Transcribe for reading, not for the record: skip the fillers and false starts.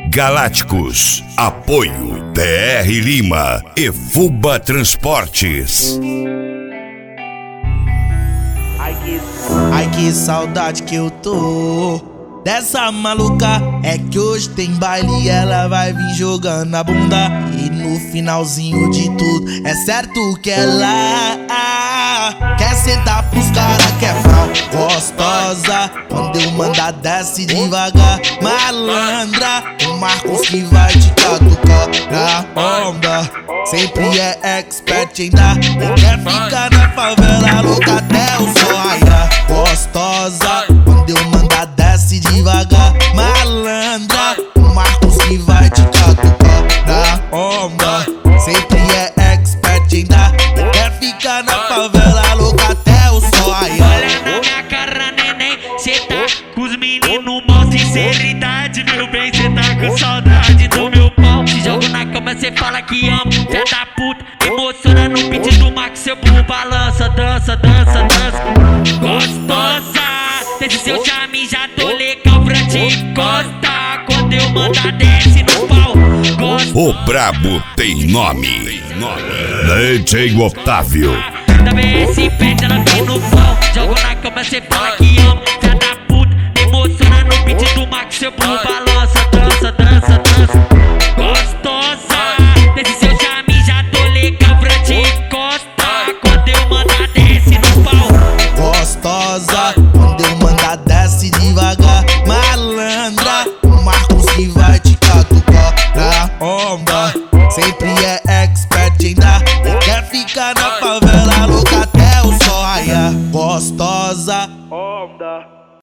Galácticos. Apoio DR Lima e Fuba Transportes. Ai que saudade que eu tô dessa maluca. É que hoje tem baile e ela vai vir jogando a bunda. E no finalzinho de tudo é certo que ela quer sentar pros cara que é frau gostosa. Quando eu mandar desce devagar, malandra. O Marcos que vai te catucar na onda. Sempre é expert ainda. E quer ficar na favela louca até o sol raiar. Gostosa, quando eu mandar desce devagar, malandra. O Marcos que vai te catucar na onda. Sempre é expert ainda. E quer ficar na favela louca até o sol raiar. Olha na minha cara, neném, cê tá com os meninos mal, sinceridade, meu bem, cê tá com saudade do meu pau. Se joga na cama, cê fala que ama, fé da puta, emociona no beat do Max, seu burro balança, dança, dança, dança. Gostosa, desse seu charme já tô legal pra te encostar. Quando eu mandar desce no pau, O brabo tem nome. DJ Otávio. Também esse pede, ela vem no pau. Joga na cama, cê fala que ama, fé da puta, emociona no beat do Max, seu burro balança, dança, dança, dança. Gostosa, desse seu charme já tô legal pra te encostar. Quando eu mandar desce no pau. Gostosa, quando eu mandar desce devagar, malandra. O Marcos que vai te catucar na onda. Sempre é expert ainda. E quer ficar na favela louca até o sol raiar. Gostosa, onda.